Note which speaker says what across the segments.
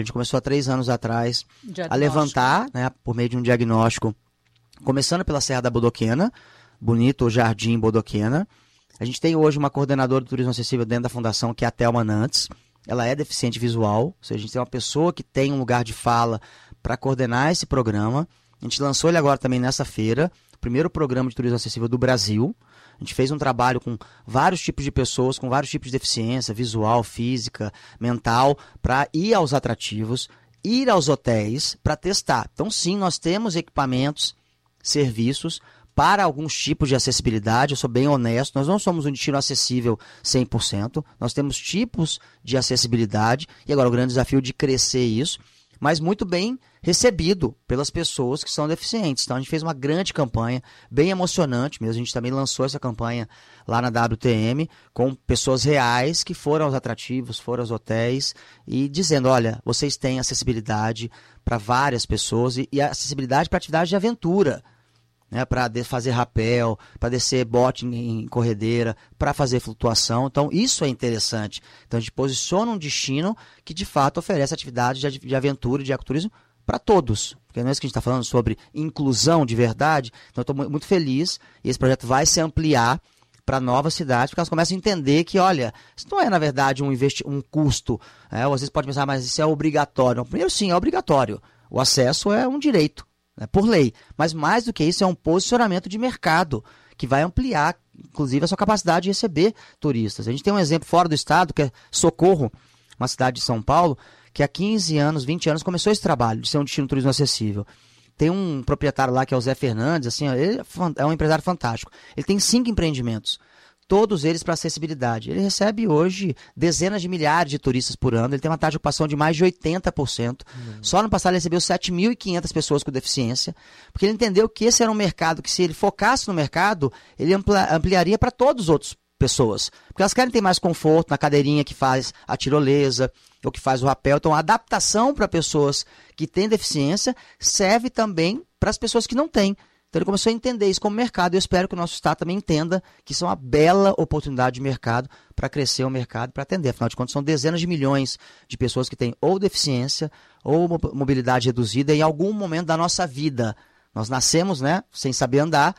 Speaker 1: A gente começou há 3 anos atrás a
Speaker 2: Diagnóstico.
Speaker 1: levantar, né, por meio de um diagnóstico, começando pela Serra da Bodoquena, bonito o Jardim Bodoquena. A gente tem hoje uma coordenadora do turismo acessível dentro da fundação, que é a Thelma Nantes. Ela é deficiente visual, ou seja, a gente tem uma pessoa que tem um lugar de fala para coordenar esse programa. A gente lançou ele agora também nessa feira, o primeiro programa de turismo acessível do Brasil. A gente fez um trabalho com vários tipos de pessoas, com vários tipos de deficiência, visual, física, mental, para ir aos atrativos, ir aos hotéis para testar. Então, sim, nós temos equipamentos, serviços para alguns tipos de acessibilidade. Eu sou bem honesto, nós não somos um destino acessível 100%, nós temos tipos de acessibilidade, e agora o grande desafio de crescer isso, mas muito bem recebido pelas pessoas que são deficientes. Então a gente fez uma grande campanha, bem emocionante mesmo. A gente também lançou essa campanha lá na WTM, com pessoas reais que foram aos atrativos, foram aos hotéis, e dizendo, olha, vocês têm acessibilidade para várias pessoas, e acessibilidade para atividade de aventura, né, para fazer rapel, para descer bote em corredeira, para fazer flutuação. Então, isso é interessante. Então, a gente posiciona um destino que, de fato, oferece atividade de aventura e de ecoturismo para todos. Porque não é isso que a gente está falando sobre inclusão de verdade. Então, eu estou muito feliz, e esse projeto vai se ampliar para novas cidades, porque elas começam a entender que, olha, isso não é, na verdade, um custo. Ou às vezes pode pensar, mas isso é obrigatório. Primeiro, sim, é obrigatório. O acesso é um direito, por lei, mas mais do que isso é um posicionamento de mercado que vai ampliar, inclusive, a sua capacidade de receber turistas. A gente tem um exemplo fora do estado, que é Socorro, uma cidade de São Paulo, que há 15 anos, 20 anos começou esse trabalho de ser um destino de turismo acessível. Tem um proprietário lá que é o Zé Fernandes, assim, ele é um empresário fantástico. Ele tem 5 empreendimentos, todos eles para acessibilidade. Ele recebe hoje dezenas de milhares de turistas por ano, ele tem uma taxa de ocupação de mais de 80%. Só no passado ele recebeu 7.500 pessoas com deficiência, porque ele entendeu que esse era um mercado que, se ele focasse no mercado, ele ampliaria para todas as outras pessoas. Porque elas querem ter mais conforto na cadeirinha que faz a tirolesa, ou que faz o rapel. Então, a adaptação para pessoas que têm deficiência serve também para as pessoas que não têm. Então ele começou a entender isso como mercado, e eu espero que o nosso estado também entenda que isso é uma bela oportunidade de mercado para crescer o mercado, para atender. Afinal de contas, são dezenas de milhões de pessoas que têm ou deficiência ou mobilidade reduzida em algum momento da nossa vida. Nós nascemos, né, sem saber andar,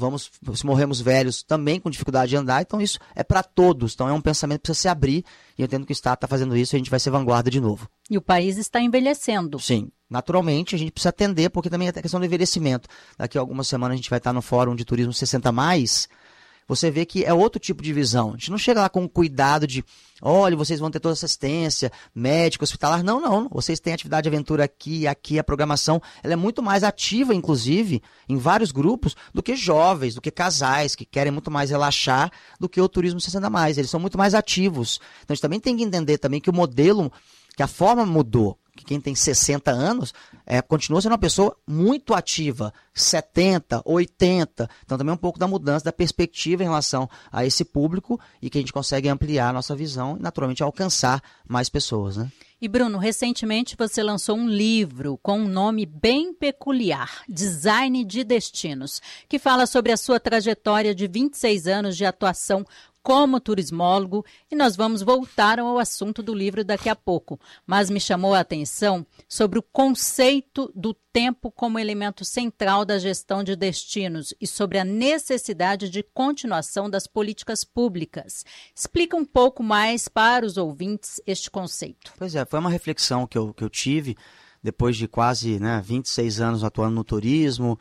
Speaker 1: se morremos velhos também com dificuldade de andar, então isso é para todos. Então é um pensamento que precisa se abrir, e eu entendo que o estado está fazendo isso, e a gente vai ser vanguarda de novo.
Speaker 2: E o país está envelhecendo.
Speaker 1: Sim. Naturalmente, a gente precisa atender, porque também é a questão do envelhecimento. Daqui a algumas semanas a gente vai estar no Fórum de Turismo 60+. Você vê que é outro tipo de visão. A gente não chega lá com cuidado de, olha, vocês vão ter toda assistência, médico, hospitalar. Não, não. Vocês têm atividade de aventura aqui, a programação, ela é muito mais ativa, inclusive, em vários grupos, do que jovens, do que casais, que querem muito mais relaxar do que o Turismo 60+. Eles são muito mais ativos. Então a gente também tem que entender também que o modelo, que a forma mudou. Que quem tem 60 anos continua sendo uma pessoa muito ativa, 70, 80. Então também um pouco da mudança da perspectiva em relação a esse público, e que a gente consegue ampliar a nossa visão e naturalmente alcançar mais pessoas, né?
Speaker 2: E Bruno, recentemente você lançou um livro com um nome bem peculiar, Design de Destinos, que fala sobre a sua trajetória de 26 anos de atuação como turismólogo, e nós vamos voltar ao assunto do livro daqui a pouco. Mas me chamou a atenção sobre o conceito do tempo como elemento central da gestão de destinos e sobre a necessidade de continuação das políticas públicas. Explica um pouco mais para os ouvintes este conceito.
Speaker 1: Pois é, foi uma reflexão que eu tive depois de quase 26 anos atuando no turismo,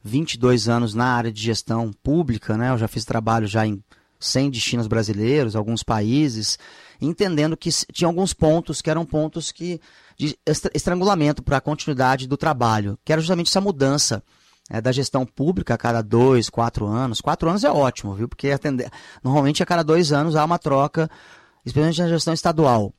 Speaker 1: 22 anos na área de gestão pública, né? Eu já fiz trabalho já em 100 destinos brasileiros, alguns países, entendendo que tinha alguns pontos que eram pontos de estrangulamento para a continuidade do trabalho, que era justamente essa mudança da gestão pública a cada 2, 4 anos. 4 anos é ótimo, viu? Porque normalmente a cada 2 anos há uma troca, especialmente na gestão estadual.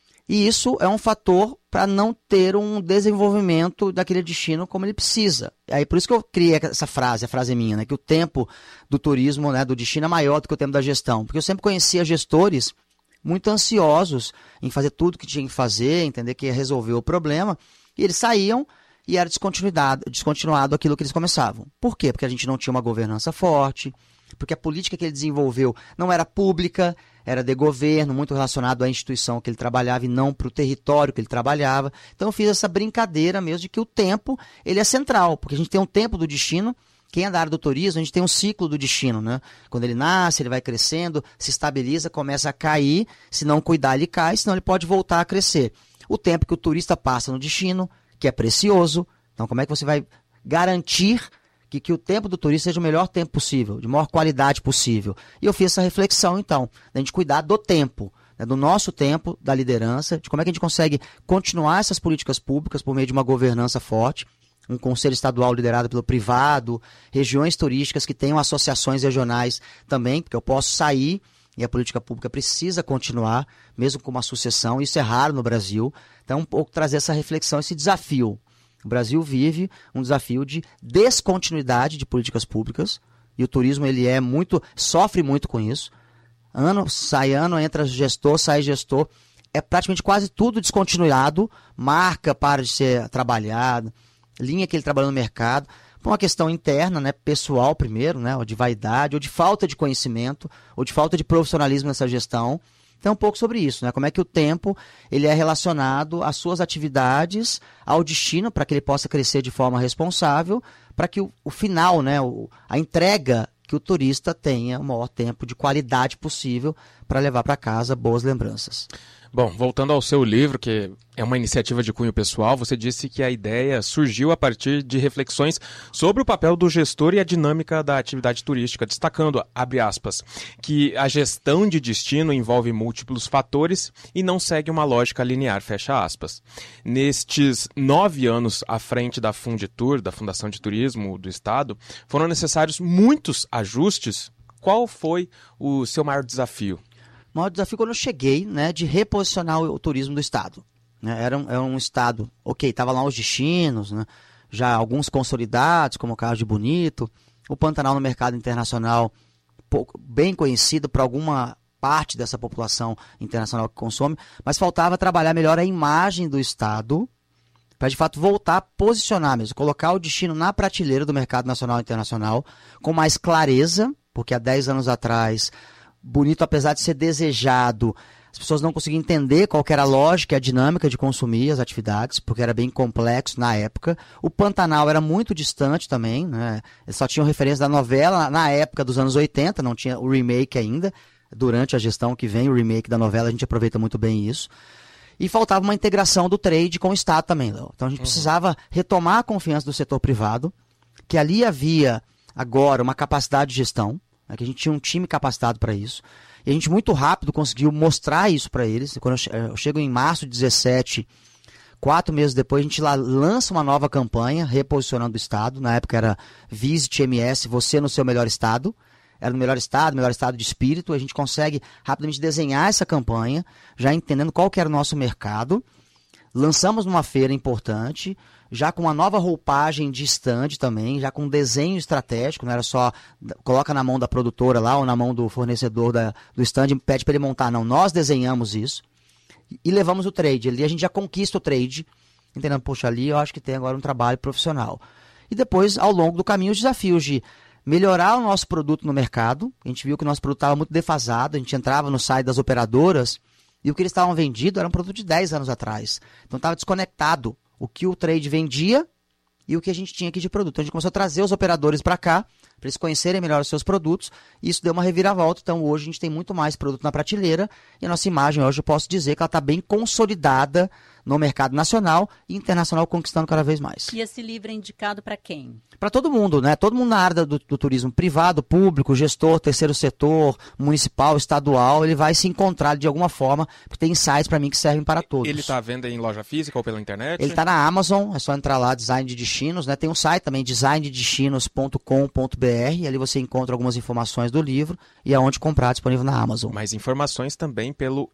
Speaker 1: E isso é um fator para não ter um desenvolvimento daquele destino como ele precisa. Aí por isso que eu criei essa frase, a frase é minha, né? Que o tempo do turismo, né, do destino é maior do que o tempo da gestão. Porque eu sempre conhecia gestores muito ansiosos em fazer tudo o que tinha que fazer, entender que ia resolver o problema, e eles saíam e era descontinuado aquilo que eles começavam. Por quê? Porque a gente não tinha uma governança forte, porque a política que ele desenvolveu não era pública, era de governo, muito relacionado à instituição que ele trabalhava e não para o território que ele trabalhava. Então eu fiz essa brincadeira mesmo de que o tempo ele é central, porque a gente tem um tempo do destino. Quem é da área do turismo, a gente tem um ciclo do destino, né? Quando ele nasce, ele vai crescendo, se estabiliza, começa a cair, se não cuidar ele cai, senão ele pode voltar a crescer. O tempo que o turista passa no destino, que é precioso, então como é que você vai garantir que o tempo do turista seja o melhor tempo possível, de maior qualidade possível? E eu fiz essa reflexão, então, da gente cuidar do tempo, né, do nosso tempo, da liderança, de como é que a gente consegue continuar essas políticas públicas por meio de uma governança forte, um conselho estadual liderado pelo privado, regiões turísticas que tenham associações regionais também, porque eu posso sair e a política pública precisa continuar, mesmo com uma sucessão, isso é raro no Brasil. Então, um pouco trazer essa reflexão, esse desafio. O Brasil vive um desafio de descontinuidade de políticas públicas, e o turismo ele sofre muito com isso. Ano sai ano, entra gestor, sai gestor, é praticamente quase tudo descontinuado, marca para de ser trabalhada, linha que ele trabalhou no mercado, por uma questão interna, né, pessoal primeiro, né, ou de vaidade, ou de falta de conhecimento, ou de falta de profissionalismo nessa gestão. Então, um pouco sobre isso, né, como é que o tempo ele é relacionado às suas atividades, ao destino, para que ele possa crescer de forma responsável, para que o final, né, a entrega, que o turista tenha o maior tempo de qualidade possível para levar para casa boas lembranças.
Speaker 3: Bom, voltando ao seu livro, que é uma iniciativa de cunho pessoal, você disse que a ideia surgiu a partir de reflexões sobre o papel do gestor e a dinâmica da atividade turística, destacando, abre aspas, que a gestão de destino envolve múltiplos fatores e não segue uma lógica linear, fecha aspas. Nestes 9 anos à frente da Funditur, da Fundação de Turismo do Estado, foram necessários muitos ajustes. Qual foi o seu maior desafio?
Speaker 1: O maior desafio quando eu cheguei, né, de reposicionar o turismo do Estado. Né? Era um Estado, estava lá os destinos, né, já alguns consolidados, como o caso de Bonito, o Pantanal no mercado internacional, bem conhecido por alguma parte dessa população internacional que consome, mas faltava trabalhar melhor a imagem do Estado, para de fato voltar a posicionar mesmo, colocar o destino na prateleira do mercado nacional e internacional, com mais clareza, porque há 10 anos atrás... Bonito, apesar de ser desejado, as pessoas não conseguiam entender qual que era a lógica e a dinâmica de consumir as atividades, porque era bem complexo na época. O Pantanal era muito distante também, né? Eles só tinham referência da novela na época dos anos 80, não tinha o remake ainda. Durante a gestão que vem, o remake da novela, a gente aproveita muito bem isso. E faltava uma integração do trade com o Estado também, Léo. Então a gente precisava retomar a confiança do setor privado, que ali havia agora uma capacidade de gestão, que a gente tinha um time capacitado para isso, e a gente muito rápido conseguiu mostrar isso para eles. Quando eu chego em março de 2017, 4 meses depois, a gente lá lança uma nova campanha, reposicionando o Estado. Na época era Visite MS, você no seu melhor estado. Era no melhor estado de espírito. A gente consegue rapidamente desenhar essa campanha, já entendendo qual que era o nosso mercado. Lançamos numa feira importante, já com uma nova roupagem de stand também, já com um desenho estratégico, não era só coloca na mão da produtora lá ou na mão do fornecedor do stand e pede para ele montar. Não, nós desenhamos isso e levamos o trade. Ali a gente já conquista o trade, entendendo, poxa, ali eu acho que tem agora um trabalho profissional. E depois, ao longo do caminho, os desafios de melhorar o nosso produto no mercado. A gente viu que o nosso produto estava muito defasado, a gente entrava no site das operadoras e o que eles estavam vendido era um produto de 10 anos atrás. Então estava desconectado o que o trade vendia e o que a gente tinha aqui de produto. Então a gente começou a trazer os operadores para cá, para eles conhecerem melhor os seus produtos, e isso deu uma reviravolta. Então hoje a gente tem muito mais produto na prateleira, e a nossa imagem hoje eu posso dizer que ela está bem consolidada no mercado nacional e internacional, conquistando cada vez mais.
Speaker 2: E esse livro é indicado para quem? Para
Speaker 1: todo mundo, né? Todo mundo na área do turismo privado, público, gestor, terceiro setor, municipal, estadual, ele vai se encontrar de alguma forma, porque tem insights para mim que servem para todos.
Speaker 3: Ele está à venda em loja física ou pela internet?
Speaker 1: Ele está na Amazon, é só entrar lá, Design de Destinos, né? Tem um site também, designdedestinos.com.br, e ali você encontra algumas informações do livro e aonde comprar, disponível na Amazon.
Speaker 3: Mais informações também pelo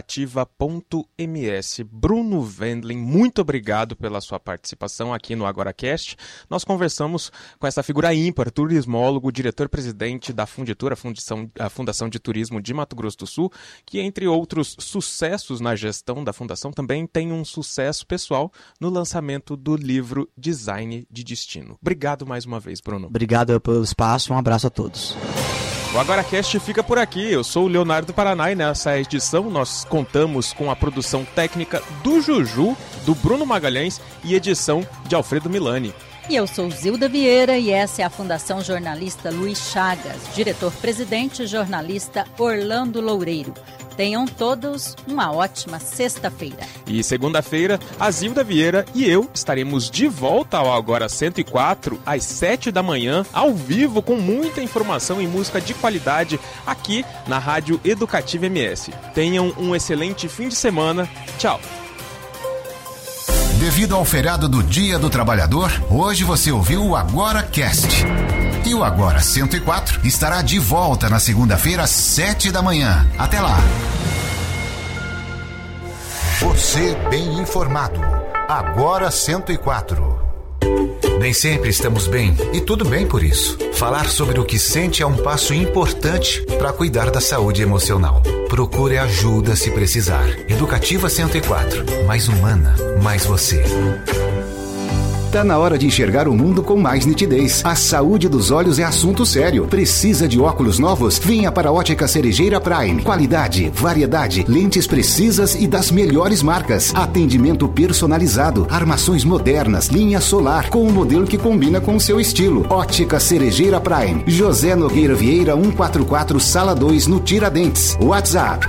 Speaker 3: educativa.ms. Bruno Wendling, muito obrigado pela sua participação aqui no AgoraCast. Nós conversamos com essa figura ímpar, turismólogo, diretor-presidente da Funditur, a Fundação de Turismo de Mato Grosso do Sul, que, entre outros sucessos na gestão da Fundação, também tem um sucesso pessoal no lançamento do livro Design de Destino. Obrigado mais uma vez, Bruno.
Speaker 1: Obrigado pelo espaço, um abraço a todos.
Speaker 3: O AgoraCast fica por aqui. Eu sou o Leonardo Paraná e nessa edição nós contamos com a produção técnica do Juju, do Bruno Magalhães e edição de Alfredo Milani.
Speaker 2: E eu sou Zilda Vieira e essa é a Fundação Jornalista Luiz Chagas, diretor-presidente jornalista Orlando Loureiro. Tenham todos uma ótima sexta-feira.
Speaker 3: E segunda-feira, a Zilda Vieira e eu estaremos de volta ao Agora 104, às 7 da manhã, ao vivo, com muita informação e música de qualidade, aqui na Rádio Educativa MS. Tenham um excelente fim de semana. Tchau!
Speaker 4: Devido ao feriado do Dia do Trabalhador, hoje você ouviu o AgoraCast. E o Agora 104 estará de volta na segunda-feira às 7 da manhã. Até lá! Você bem informado. Agora 104. Nem sempre estamos bem, e tudo bem por isso. Falar sobre o que sente é um passo importante para cuidar da saúde emocional. Procure ajuda se precisar. Educativa 104. Mais humana, mais você.
Speaker 5: Tá na hora de enxergar o mundo com mais nitidez. A saúde dos olhos é assunto sério. Precisa de óculos novos? Venha para a Ótica Cerejeira Prime. Qualidade, variedade, lentes precisas e das melhores marcas. Atendimento personalizado, armações modernas, linha solar, com um modelo que combina com o seu estilo. Ótica Cerejeira Prime. José Nogueira Vieira 144, Sala 2, no Tiradentes. WhatsApp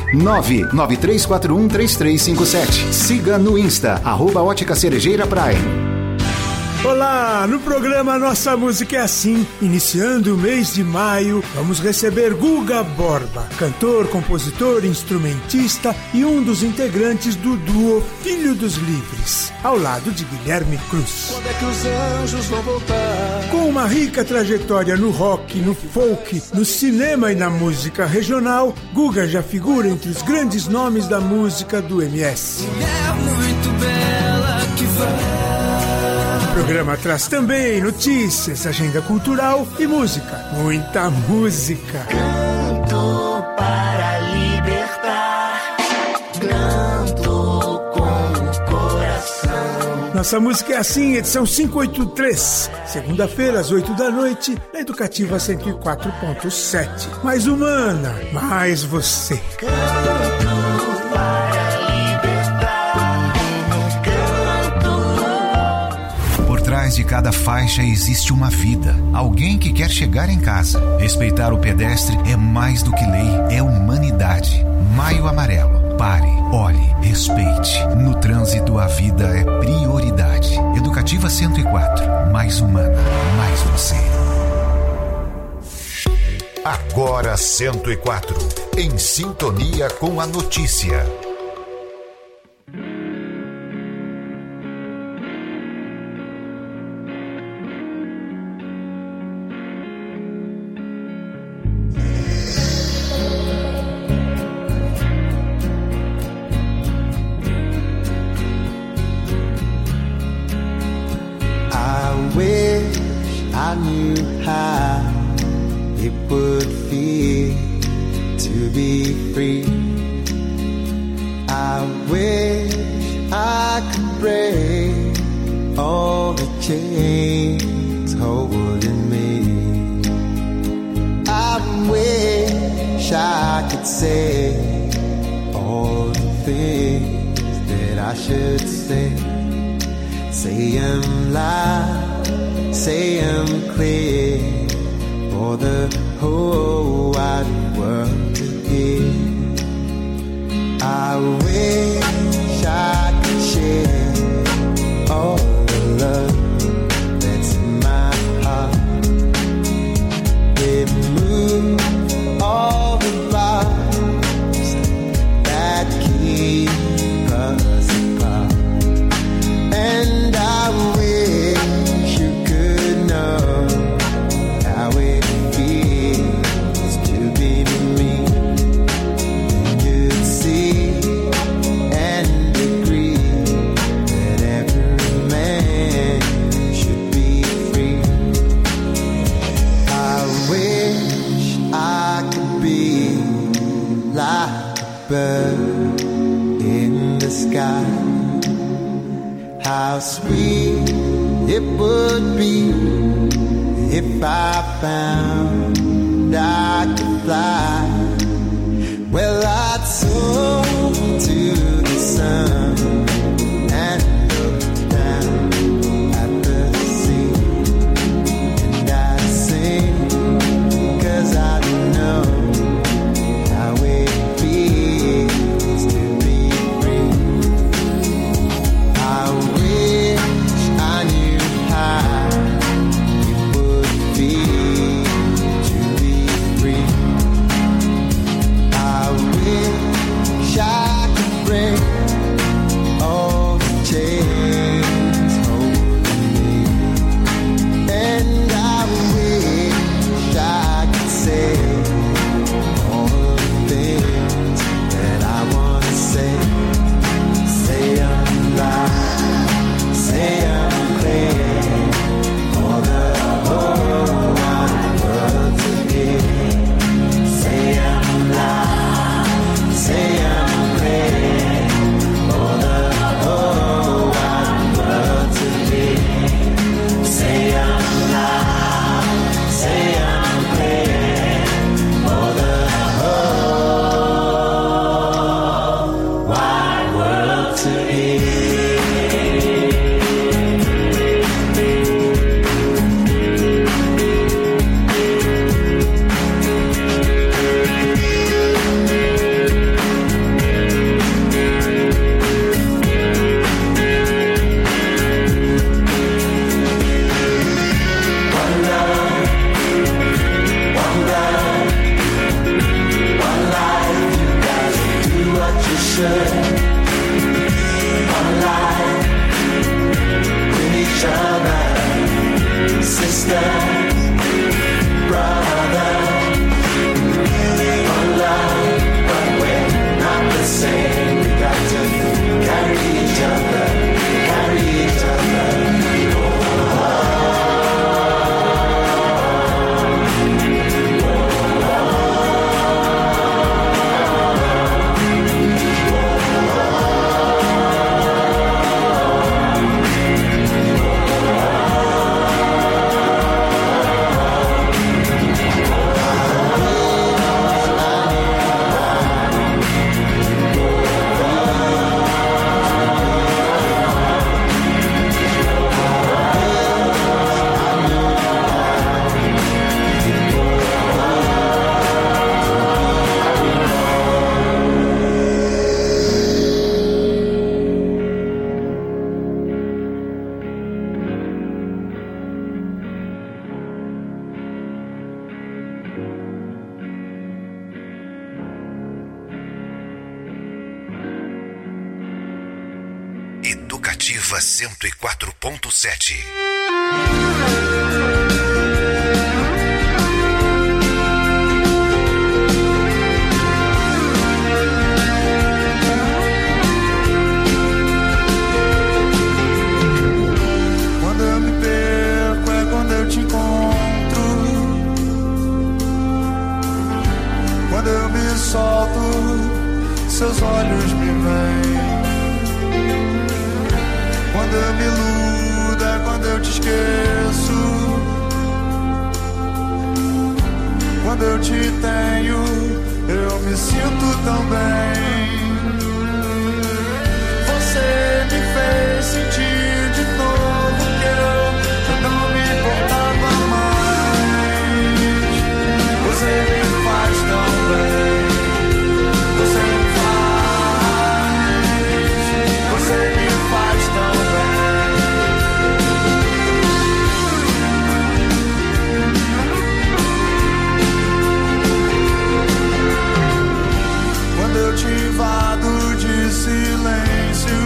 Speaker 5: 993413357. Siga no Insta, @Ótica Cerejeira Prime.
Speaker 6: Olá, no programa Nossa Música é Assim, iniciando o mês de maio, vamos receber Guga Borba, cantor, compositor, instrumentista e um dos integrantes do duo Filho dos Livres, ao lado de Guilherme Cruz.
Speaker 7: Quando é que os anjos vão voltar?
Speaker 6: Com uma rica trajetória no rock, no folk, no cinema e na música regional, Guga já figura entre os grandes nomes da música do MS.
Speaker 7: É muito bela que vai.
Speaker 6: O programa traz também notícias, agenda cultural e música. Muita música.
Speaker 7: Canto para libertar, canto com o coração.
Speaker 6: Nossa Música é Assim, edição 583. Segunda-feira, às 8 da noite, na Educativa 104.7. Mais humana, mais você.
Speaker 4: Por trás de cada faixa existe uma vida. Alguém que quer chegar em casa. Respeitar o pedestre é mais do que lei, é humanidade. Maio Amarelo. Pare, olhe, respeite. No trânsito, a vida é prioridade. Educativa 104. Mais humana, mais você. Agora 104. Em sintonia com a notícia.
Speaker 7: I knew how it would feel to be free. I wish I could break all the chains holding me. I wish I could say all the things that I should say. Say 'em loud, say 'em clear, for the whole wide world to hear. I wish I could share all the love that's in my heart. Remove all the bars that keep us apart. And I wish you could know how it feels to be me. And you'd see and agree that every man should be free. I wish I could be like a bird in the sky. How sweet it would be if I found and I could fly, well, I'd soar to the sun and look down at the sea, and I'd sing, 'cause I know how it feels to be free. I wish I knew how it would feel to be free. I wish I could break all the chains holding me, and I wish I could say all the things that I want to say. Say I'm alive, say I'm clear for the whole wide world to hear. Say I'm alive, say I'm clear for the whole wide world to hear. Say I'm alive, say I'm clear for the whole wide world to hear. One life with each other, sisters, brothers. One love, but we're not the same. We got to carry each other, carry each other.
Speaker 5: Educativa 104.7.
Speaker 8: Quando eu me perco é quando eu te encontro. Quando eu me solto, seus olhos me veem. Quando eu me iludo é quando eu te esqueço. Quando eu te tenho, eu me sinto tão bem. Você me fez sentir de novo que eu já não me importava mais. Você me faz tão bem. Você me faz tão bem. Quando eu te invado de silêncio,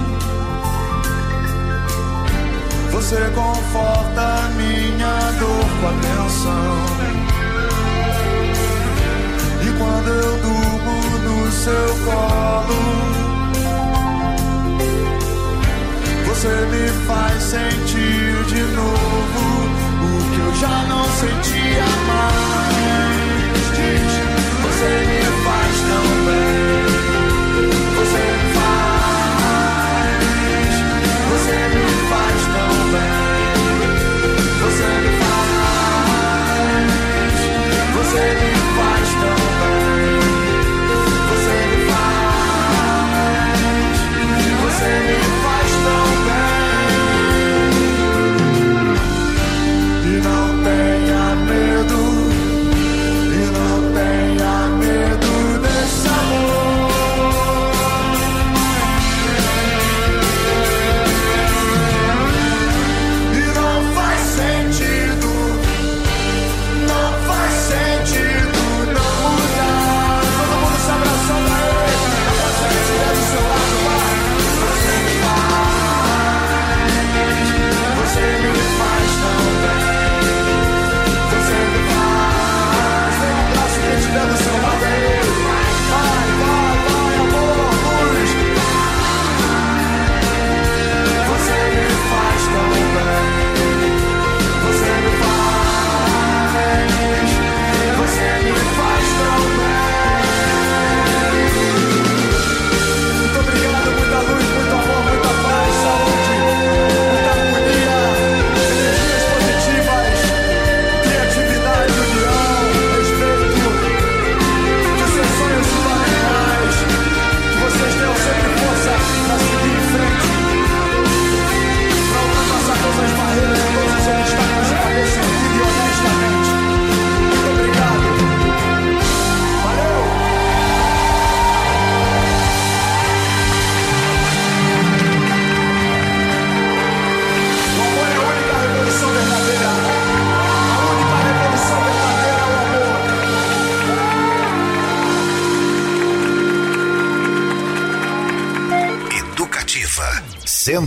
Speaker 8: você conforta minha dor com atenção. E quando eu durmo no seu colo, você me faz sentir de novo o que eu já não sentia mais. Diz, você me faz tão bem. Você me faz. Você me faz tão bem. Você me faz. Você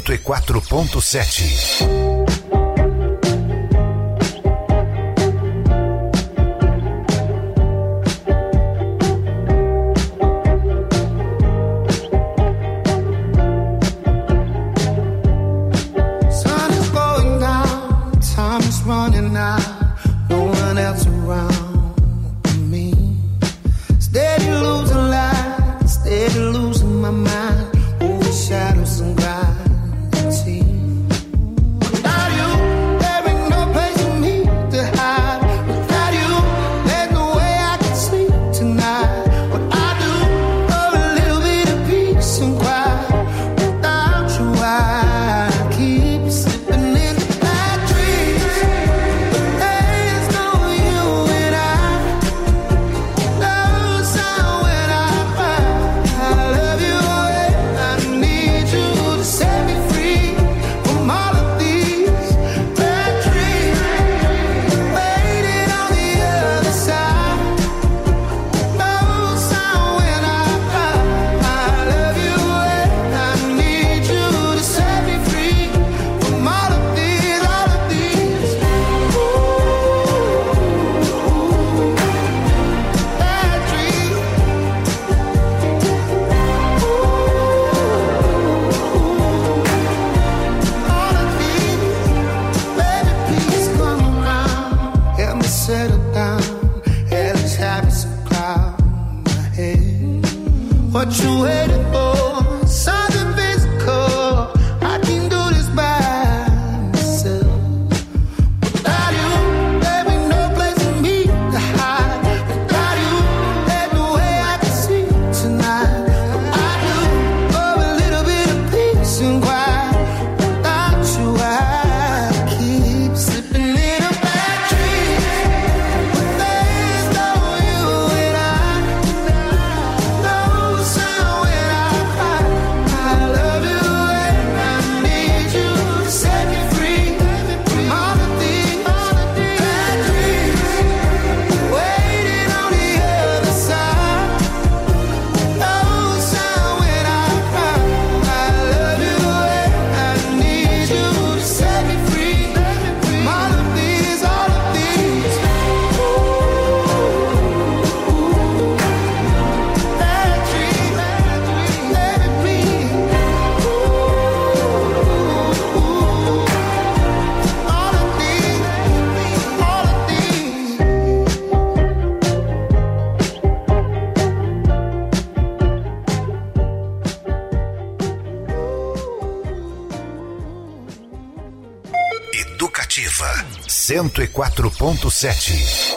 Speaker 5: 104.7. Educativa 104.7.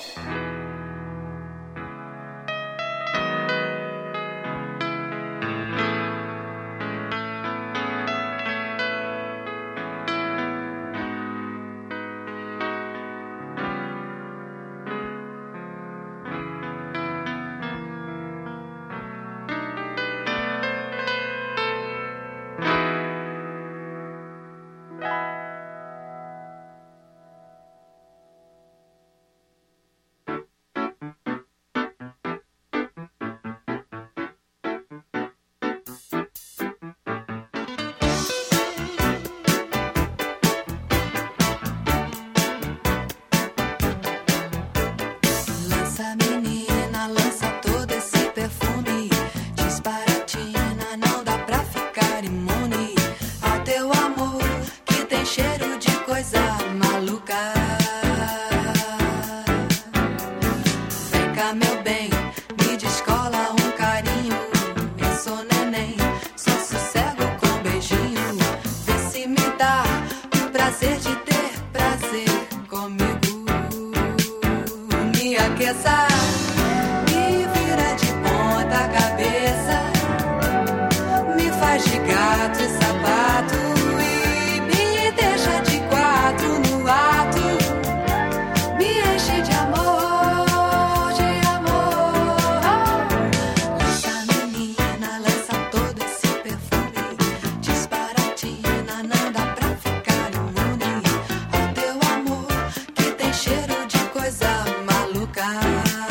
Speaker 9: Cheiro de coisa maluca.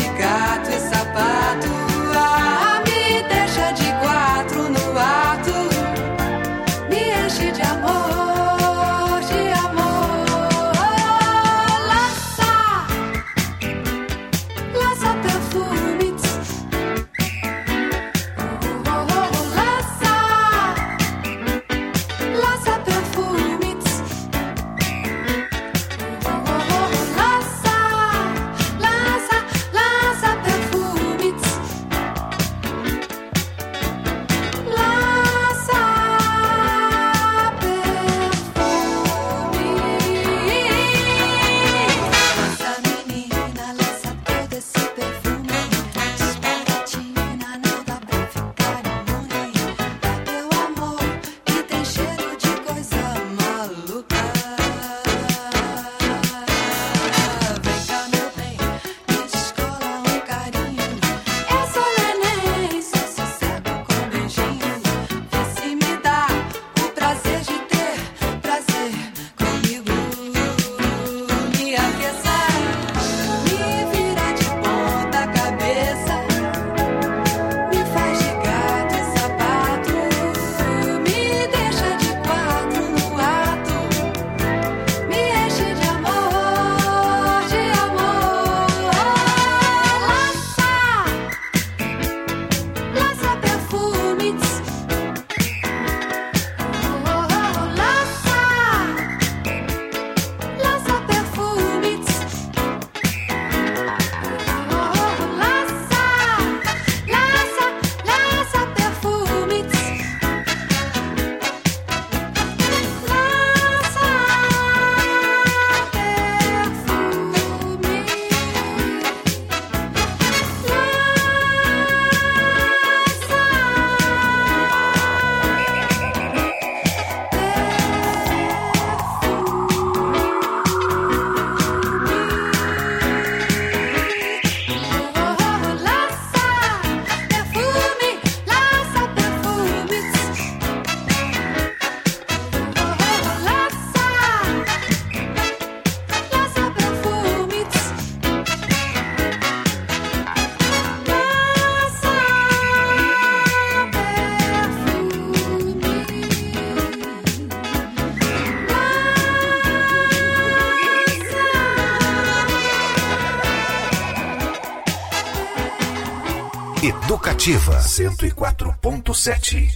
Speaker 9: gato e sapato. Ah, me deixa de quatro no ato, me enche de amor, de amor. Lança, lança perfumes. Lança, lança perfumes. Lança, lança, lança perfumes. Lança perfumes. Lança, menina, lança todo esse perfume. Disparatina, não dá pra ficar imune. Dá teu amor que tem cheiro de coisa maluca. Vem cá, meu bem, me descola um carinho. Eu sou neném, sou sossego com beijinho. Vê se me dá o prazer de ter prazer comigo. Me aquecer, me vira de ponta cabeça, me faz de gato e sapato, me deixa de quatro no ato, me enche de amor, de amor. Lança, lança perfumes. Lança, lança perfumes. Lança, lança, lança perfumes.
Speaker 5: Educativa 104.7.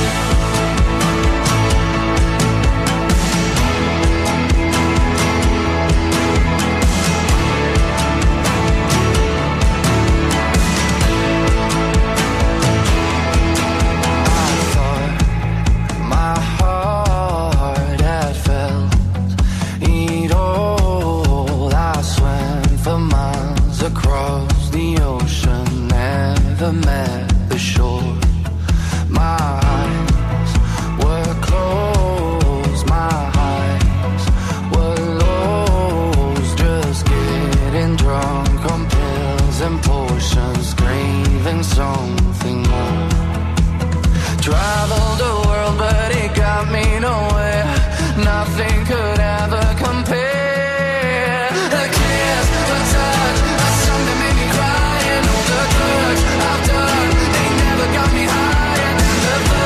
Speaker 10: My heart had felt it all. I swam for miles across the ocean, never met the shore. My eyes were closed, my eyes were lost, just getting drunk on pills and potions, craving something more. Traveled the world, but it got me nowhere. Nothing could ever compare. A kiss, a touch, a song that made me cry, and all the drugs I've done, they never got me higher than the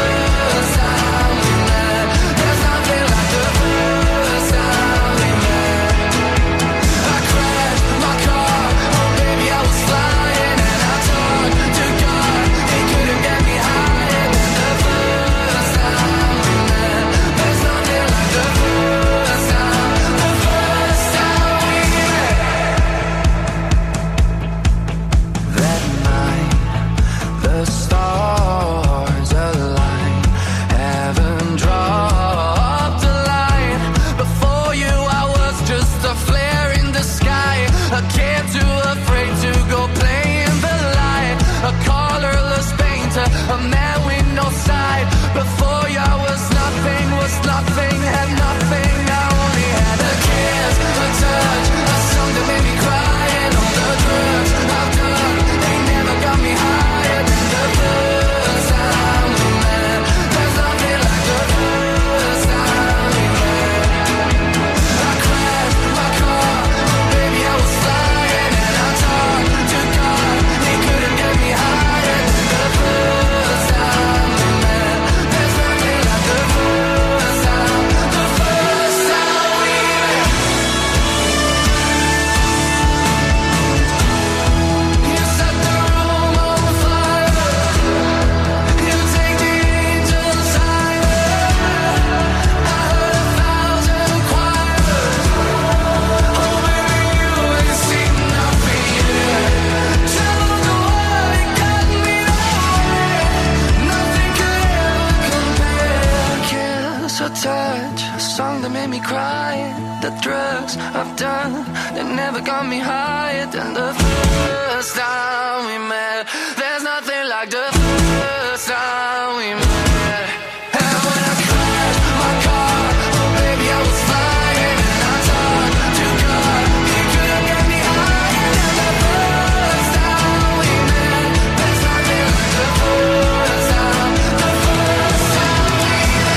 Speaker 10: The drugs I've done, they never got me higher than the first time we met. There's nothing like the first time we met. And when I crashed my car, oh baby I was flying, and I talked to God, He couldn't get me higher than the first time we met. There's nothing like the first time, the first time we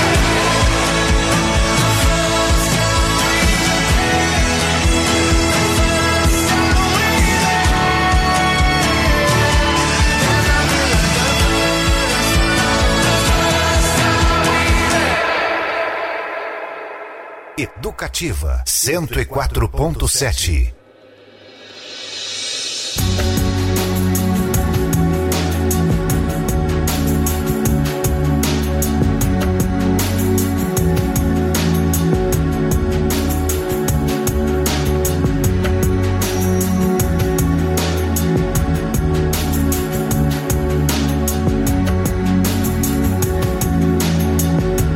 Speaker 5: Educativa 104.7.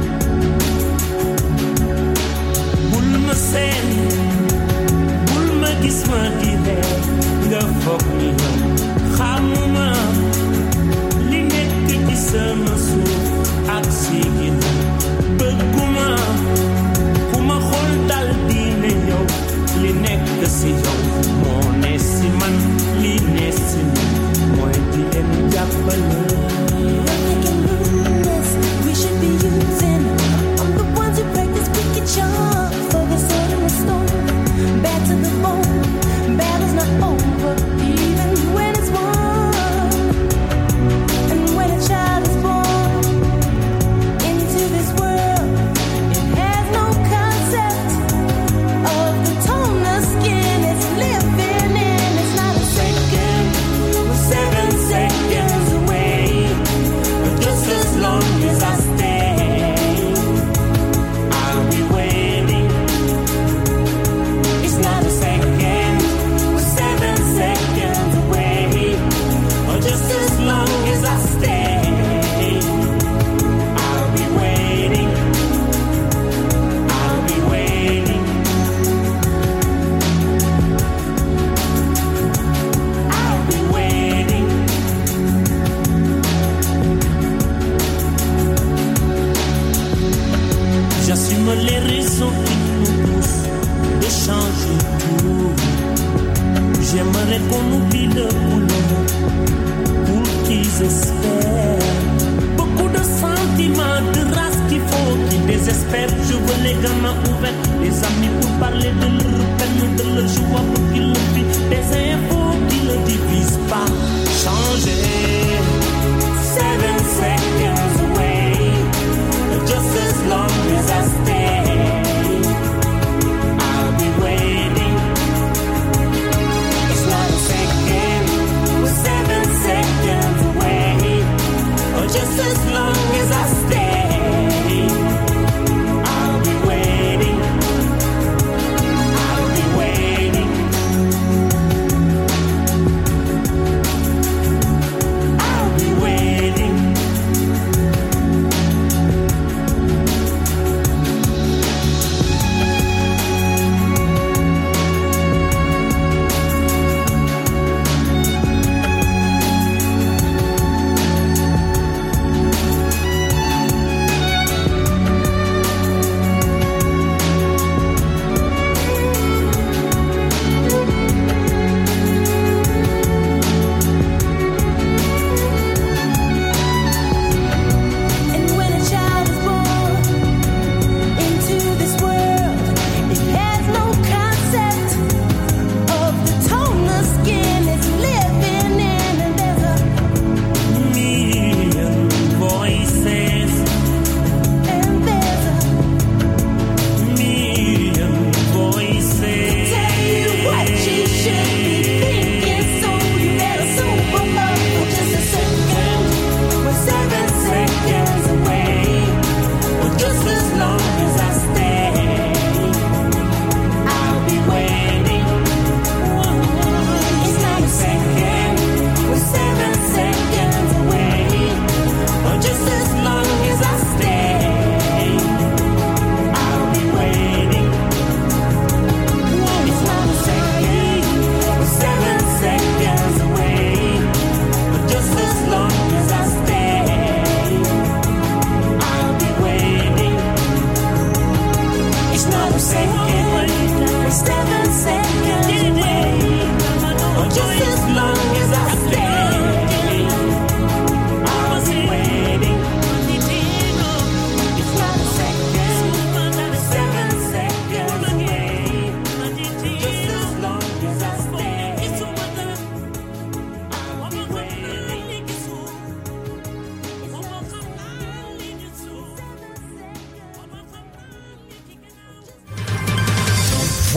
Speaker 7: Bulma sen, bulma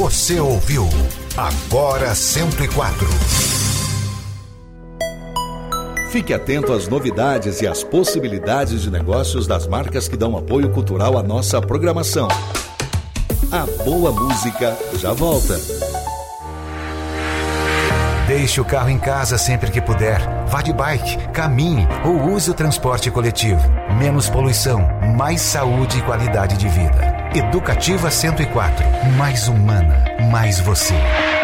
Speaker 4: Você ouviu Agora 104.
Speaker 11: Fique atento às novidades e às possibilidades de negócios das marcas que dão apoio cultural à nossa programação. A boa música já volta.
Speaker 4: Deixe o carro em casa sempre que puder. Vá de bike, caminhe ou use o transporte coletivo. Menos poluição, mais saúde e qualidade de vida. Educativa 104. Mais humana, mais você.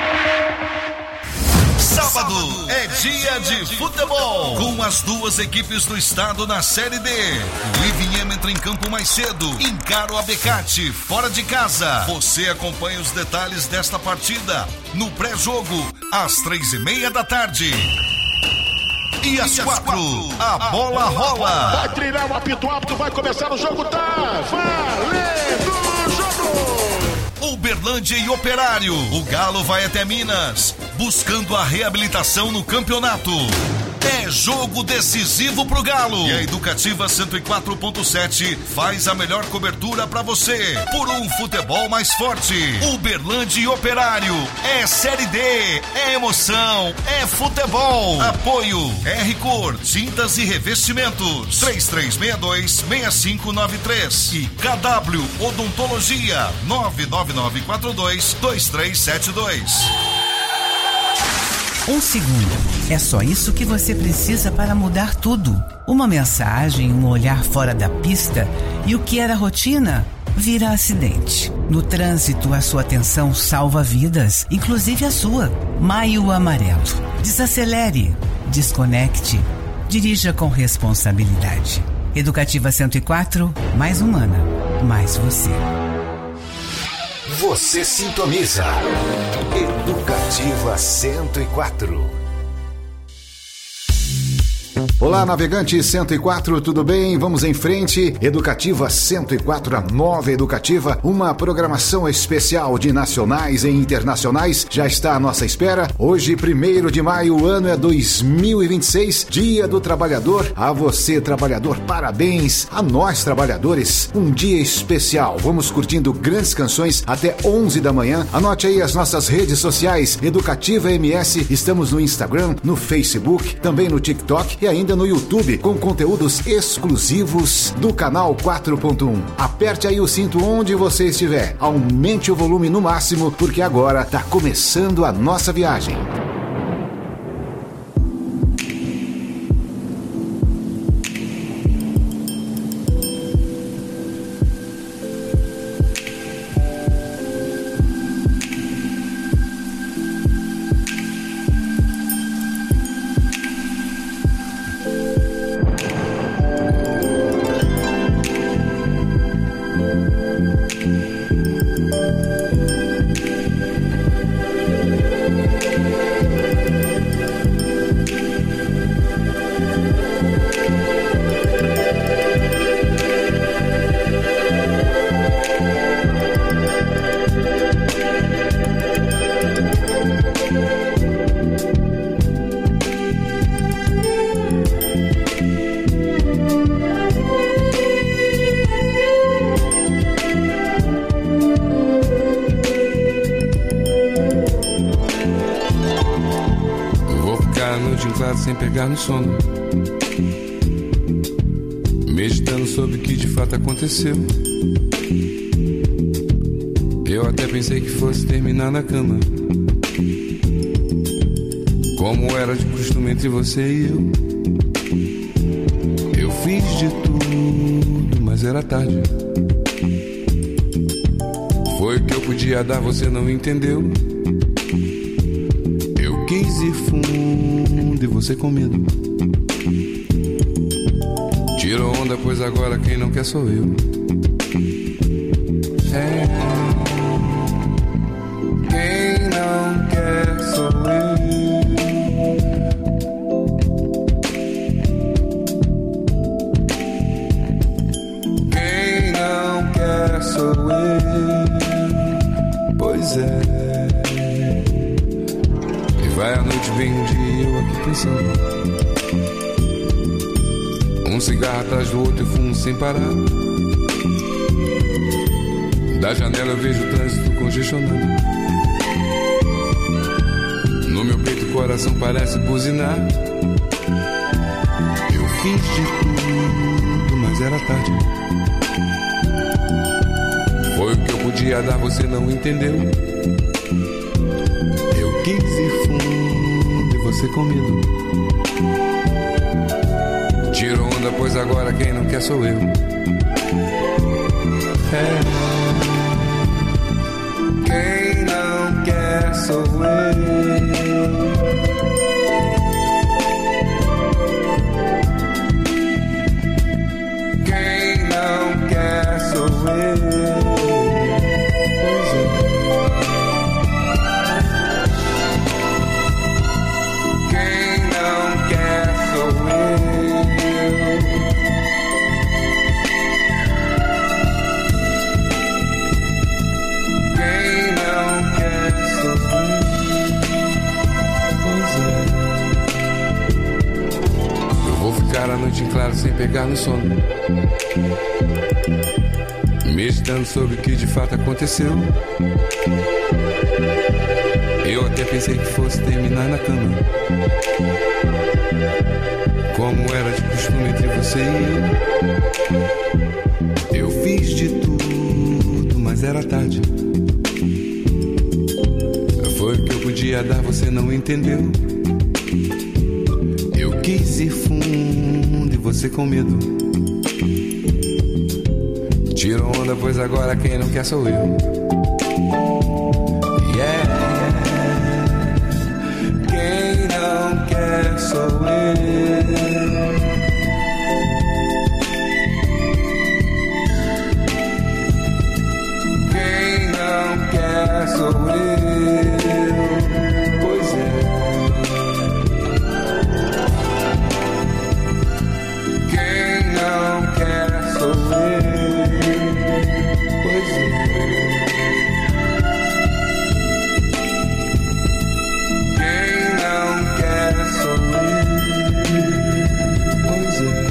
Speaker 12: Sábado é dia de futebol, com as duas equipes do estado na Série D. O Ivinhema entra em campo mais cedo, encara o Abecate, fora de casa. Você acompanha os detalhes desta partida no pré-jogo, às 3:30 da tarde. E às 4, a bola rola.
Speaker 13: Vai treinar o apito, vai começar o jogo, tá valendo o jogo!
Speaker 12: Uberlândia e Operário. O Galo vai até Minas, buscando a reabilitação no campeonato. É jogo decisivo pro Galo. E a Educativa 104.7 faz a melhor cobertura pra você. Por um futebol mais forte. Uberlândia e Operário. É Série D. É emoção. É futebol. Apoio R-Cor, tintas e revestimentos. 3362-6593. E KW Odontologia. 99942-2372.
Speaker 14: Um segundo. É só isso que você precisa para mudar tudo. Uma mensagem, um olhar fora da pista e o que era rotina vira acidente. No trânsito, a sua atenção salva vidas, inclusive a sua. Maio Amarelo. Desacelere, desconecte, dirija com responsabilidade. Educativa 104, mais humana, mais você.
Speaker 4: Você sintoniza Educativa 104.
Speaker 5: Olá, navegante 104, tudo bem? Vamos em frente. Educativa 104, a nova Educativa, uma programação especial de nacionais e internacionais já está à nossa espera. Hoje, 1º de maio, o ano é 2026, Dia do Trabalhador. A você, trabalhador, parabéns. A nós, trabalhadores, um dia especial. Vamos curtindo grandes canções até 11 da manhã. Anote aí as nossas redes sociais, Educativa MS. Estamos no Instagram, no Facebook, também no TikTok e ainda no YouTube, com conteúdos exclusivos do canal 4.1. Aperte aí o cinto onde você estiver. Aumente o volume no máximo, porque agora está começando a nossa viagem.
Speaker 15: Sem pegar no sono, meditando sobre o que de fato aconteceu. Eu até pensei que fosse terminar na cama, como era de costume entre você e eu. Eu fiz de tudo, mas era tarde. Foi o que eu podia dar, você não entendeu. Eu quis ir fundo e você com medo. Tirou onda, pois agora quem não quer sou eu. Quem não quer sou eu. Quem não quer sou eu. Pois é. E vai a noite, vem um dia eu aqui pensando, um cigarro atrás do outro e fumo sem parar. Da janela eu vejo o trânsito congestionado. coração parece buzinar. Eu fiz de tudo, mas era tarde. Foi o que eu podia dar, você não entendeu. Eu quis ir fundo e você com medo. Tirou onda, pois agora quem não quer sou eu. Quem não quer sou eu. Quem não quer sou eu. Quem não quer sou eu. Quem não quer sou eu. Pois é. Eu vou ficar a noite em claro sem pegar no sono, meditando sobre o que de fato aconteceu. Eu até pensei que fosse terminar na cama, como era de costume entre você e eu. Eu fiz de tudo, mas era tarde. Foi o que eu podia dar, você não entendeu. Eu quis ir fundo e você com medo. Tirou onda, pois agora quem não quer sou eu. Yeah. Quem não quer sou eu. Quem não quer sou eu. Pois é. Quem não quer sou eu. Pois é. Quem não quer sou eu. Pois é.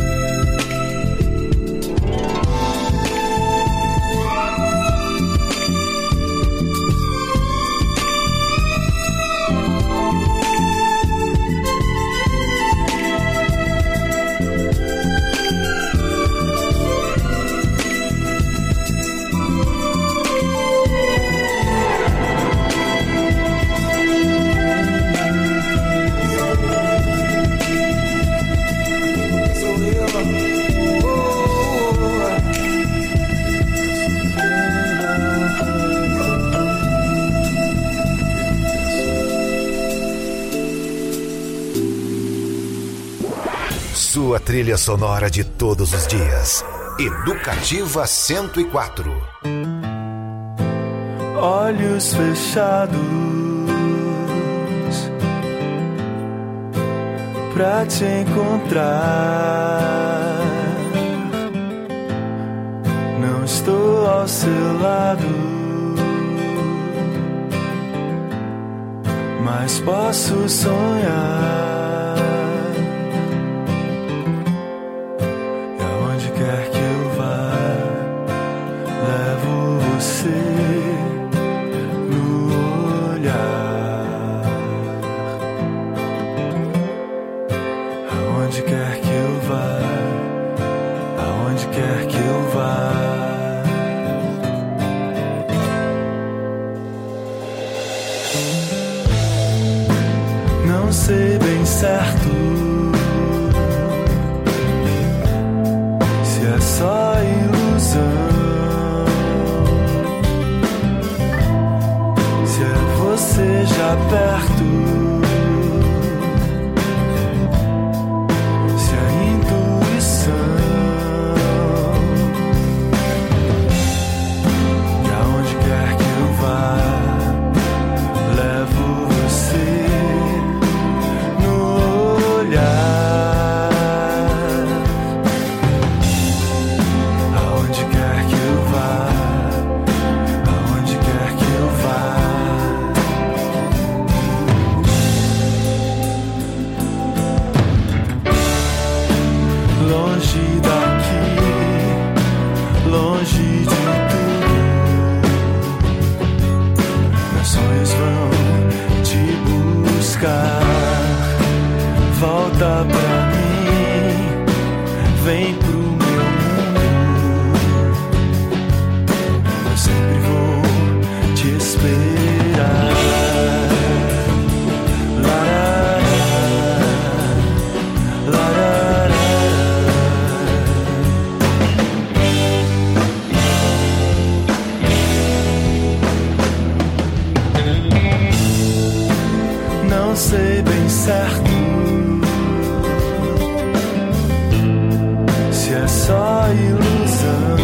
Speaker 5: Sua trilha sonora de todos os dias. Educativa 104.
Speaker 8: Olhos fechados pra te encontrar. Não estou ao seu lado, mas posso sonhar. Não sei bem certo se é só ilusão, se é você já perto,
Speaker 7: Volta pra mim, vem pro meu mundo. Eu sempre vou te esperar. Não sei bem certo se é só ilusão,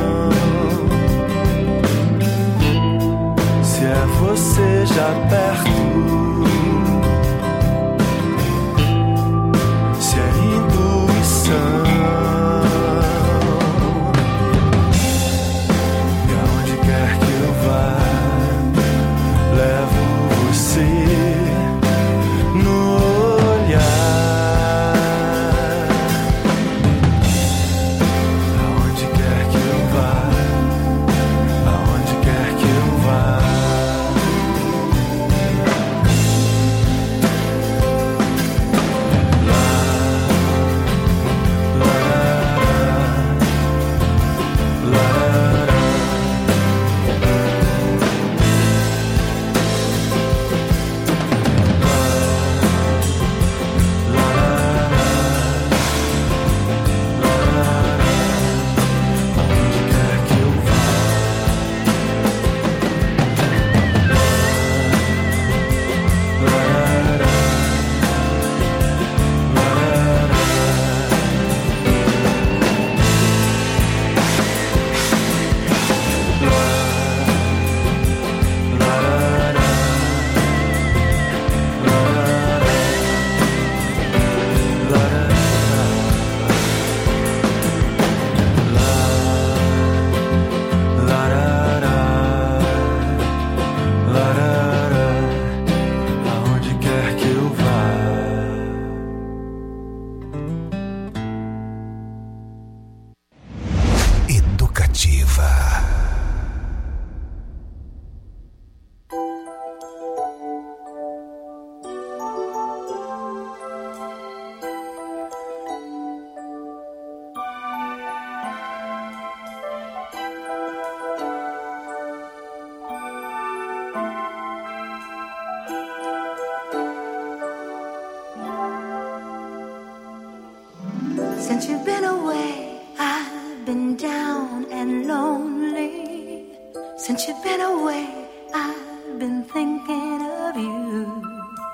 Speaker 7: se é você já perto, se é intuição. E aonde quer que eu vá, levo você.
Speaker 9: Since you've been away, I've been down and lonely. Since you've been away, I've been thinking of you.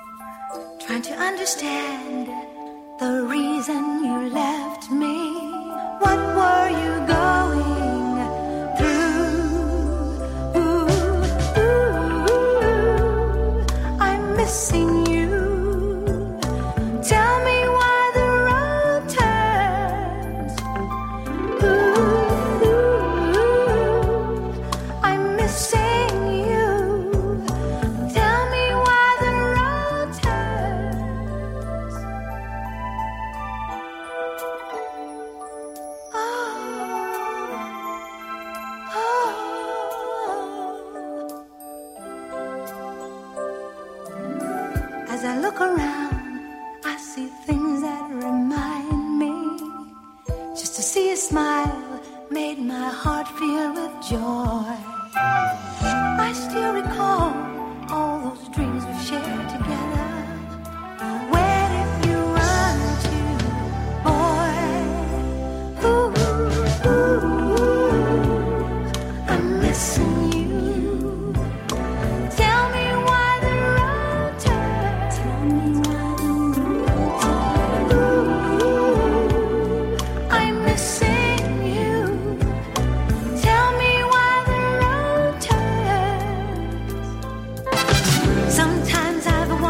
Speaker 9: Trying to understand the reason you left me. What were you going through? I'm missing you. Tell me why the road turns. I'm missing you. Tell me why the road turns. As I look around, I see things that remind me. Just to see a smile made my heart fill with joy. I still recall all those dreams we shared together. Where did you run to, boy? I'm missing you. Tell me why the road turns. Tell me why the road turns. I'm missing you. Tell me why the road turns. Sometimes I've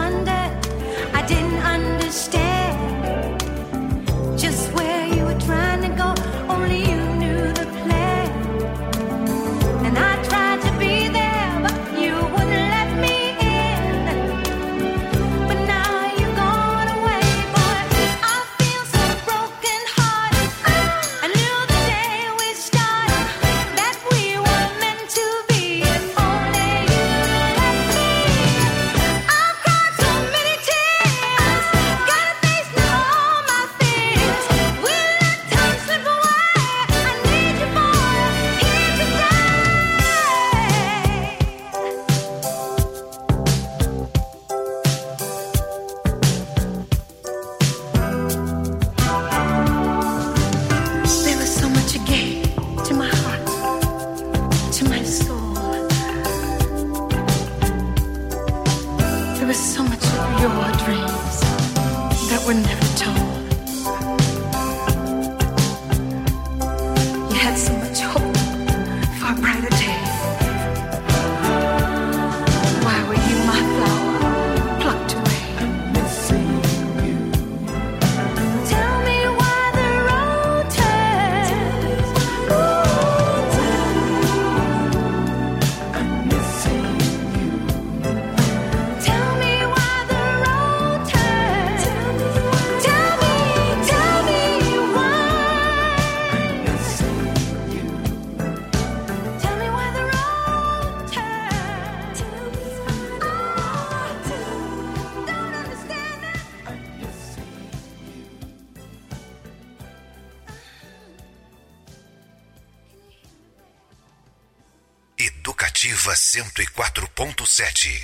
Speaker 5: Educativa 104.7.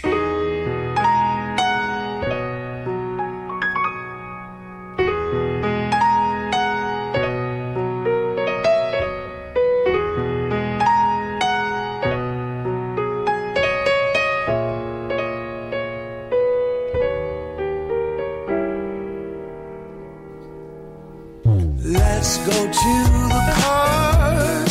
Speaker 8: Let's go to the park.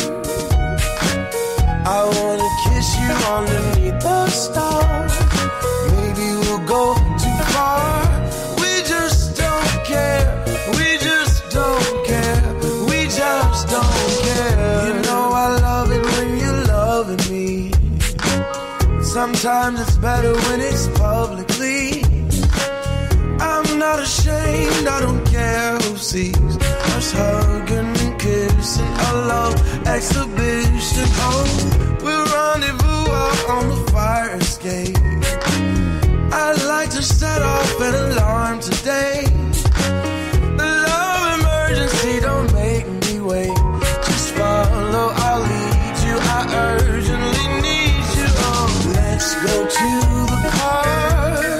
Speaker 8: I wanna kiss you underneath the stars. Maybe we'll go too far. We just don't care. We just don't care. We just don't care. You know I love it when you're loving me. Sometimes it's better when it's publicly. I'm not ashamed, I don't care who sees us hugging and kissing, a love exhibition. Oh, we'll rendezvous out on the fire escape. I'd like to set off an alarm today. The love emergency, don't make me wait. Just follow, I'll lead you, I urgently need you. Oh, let's go to the park.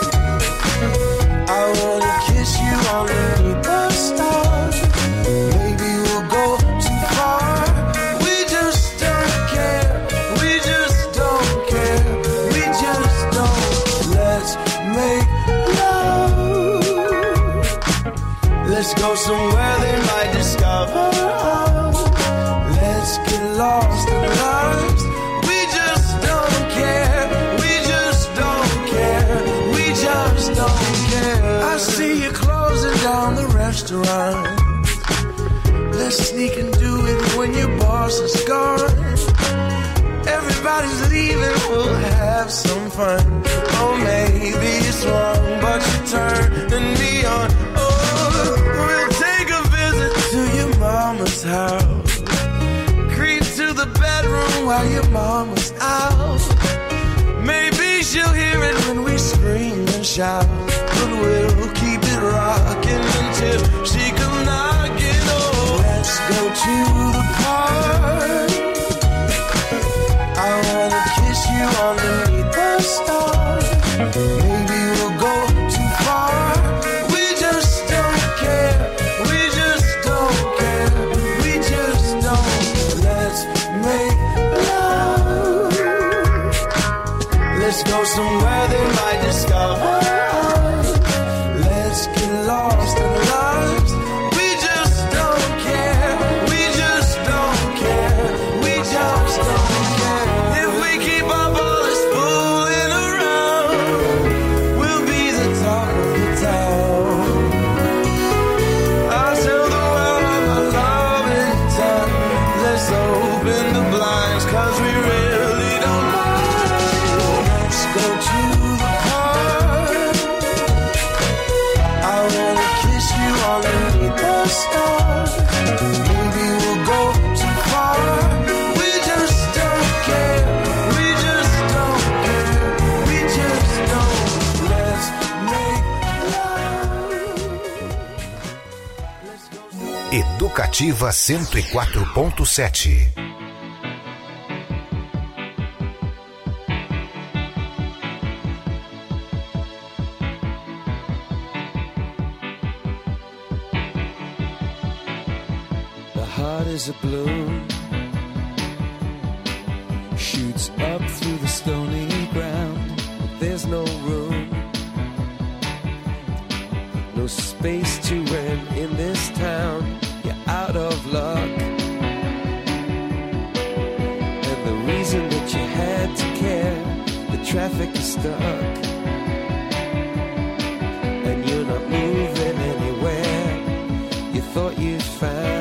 Speaker 8: I wanna kiss you underneath the stars. Maybe we'll go too far. We just don't care. We just don't care. We just don't. Let's make love. Let's go somewhere they might discover us. Let's get lost in lives. We just don't care. We just don't care. We just don't care. I see you closing down the restaurant. Let's sneak and do it when your boss is gone. Everybody's leaving, we'll have some fun. Oh, maybe it's wrong, but you're turning me on. Oh, we'll take a visit to your mama's house. Creep to the bedroom while your mama's out. Maybe she'll hear it when we scream and shout. But we'll keep it rocking until she comes knocking. Oh, let's go to the park. I wanna kiss you underneath the stars. Maybe we'll go too far. We just don't care. We just don't care. We just don't. Let's make love. Let's go somewhere they might discover us. Let's get lost in lives. We just don't care. We just don't care. We just don't care. If we keep up all this fooling around, we'll be the talk of the town. I'll tell the world of our love in time. Let's open the blinds, 'cause we really don't mind. Let's go to the park. I wanna kiss you underneath the stars. Maybe we'll go too far. We just don't care. We just don't care. We just don't. Let's make love.
Speaker 5: Educativa 104.7.
Speaker 16: The heart is a bloom, shoots up through the stony ground, but there's no room, no space to rent in this town. You're out of luck, and the reason that you had to care, the traffic is stuck, and you're not moving anywhere. You thought you'd found